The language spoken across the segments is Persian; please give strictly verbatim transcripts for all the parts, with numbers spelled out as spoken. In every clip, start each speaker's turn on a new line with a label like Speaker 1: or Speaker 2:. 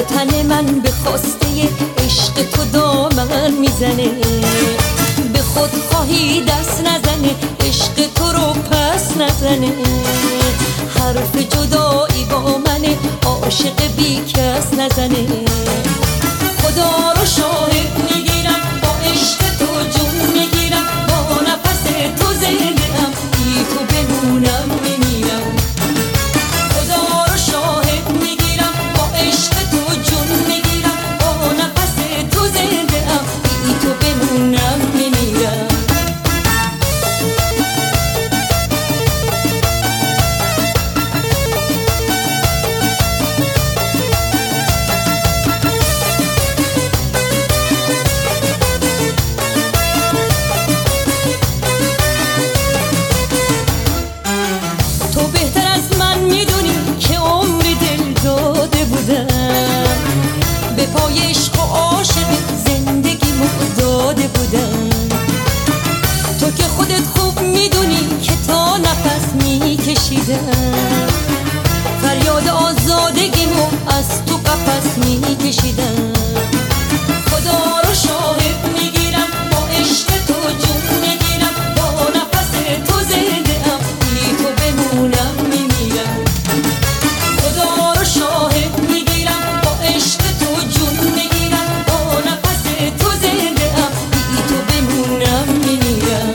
Speaker 1: تن من به خواسته عشق تو دامن میزنه، به خود خواهی دست نزنه، عشق تو رو پس نزنه. حرف جدایی با منه، عاشق بی کس نزنه. خدا رو شاهد میگیرم، با عشق تو جون میگیرم، با نفس تو زنده ام، بی تو بمونم میمیرم. خدا رو شاهد میگیرم، با عشق تو جون میگیرم، با نفس تو زنده ام، بی تو بمونم میمیرم. تو بهتر از من میدونی که عمری دل داده بودم، به پای عشق و عاشق زندگیمو داده بودم. تو که خودت خوب میدونی که تا نفس میکشیدم، فریاد آزادگیمو از تو قفس میکشیدم. خدا رو شاهد میگیرم، با عشق تو جون میگیرم، با نفس تو زنده ام، بی تو بمونم میمیرم. خدا رو شاهد میگیرم، با عشق تو جون میگیرم، با نفس تو زنده ام، بی تو بمونم میمیرم.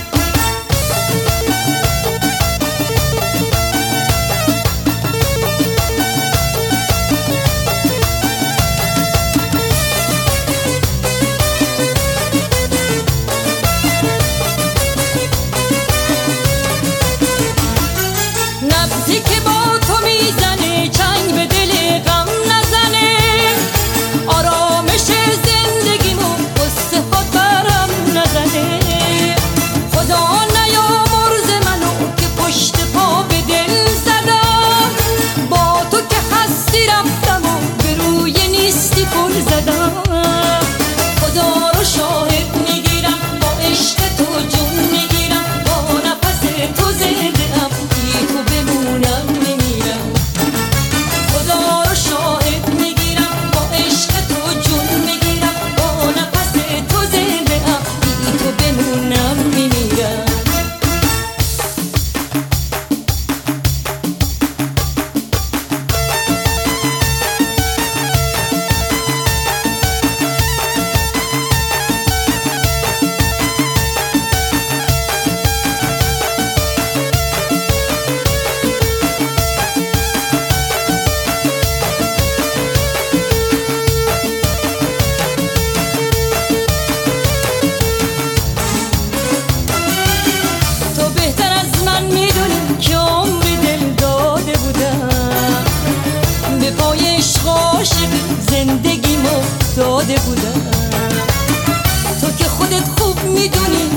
Speaker 1: نبضی که با تو میزنه، چنگ به دل غم نزنه، آرامش زندگیمو قصه ها برم نزنه. خدا نیامرز منو که پشت پا به دل زدم، با تو که هستی رفتم و به روی نیستی پل زدم. خدا رو شاهد میگیرم، با عشق تو جون میگیرم، با نفس تو زنده ام، بی تو بمونم میمیرم. خدا رو شاهد میگیرم، با عشق تو جون میگیرم، با نفس تو زنده ام، بی تو بمونم میمیرم. تو بهتر از من میدونی که عمری دل داده بودم، به پای عشق و عاشق زندگیمو داده بودم. تو که خودت خوب میدونی